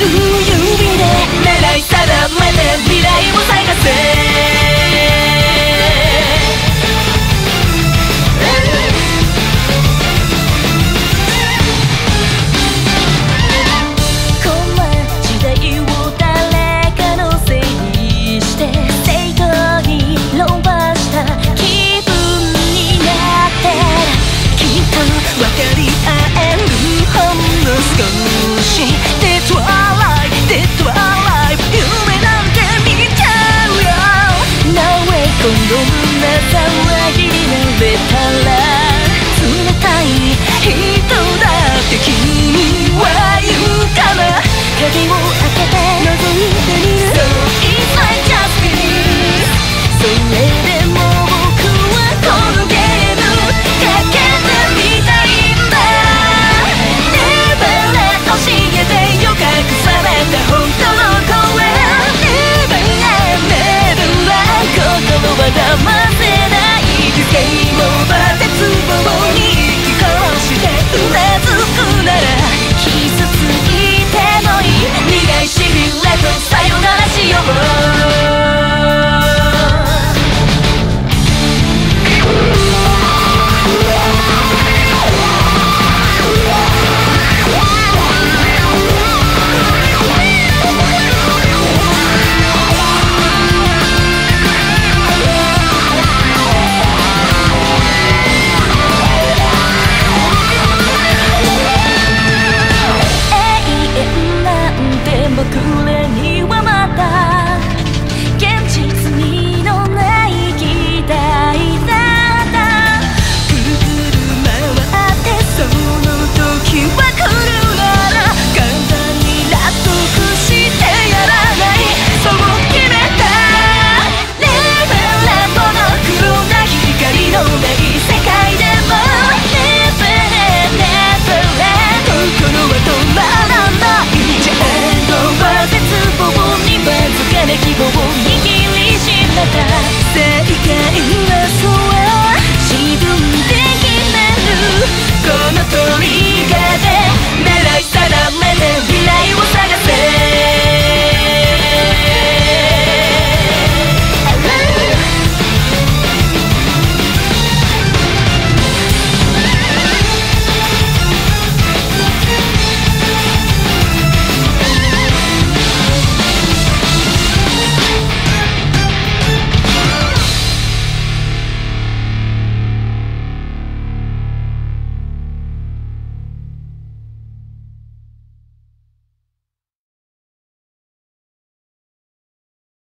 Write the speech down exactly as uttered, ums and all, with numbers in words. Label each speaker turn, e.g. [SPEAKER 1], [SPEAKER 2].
[SPEAKER 1] 指で狙い定めて未来を探せこんな騒ぎになれたら冷たい人だって君は言うかな鍵を開けて覗いてみる So it's like just me それでも僕はこのゲームかけてみたいんだ Never let 教えてよ隠された本当の声 Never let Never let 心は黙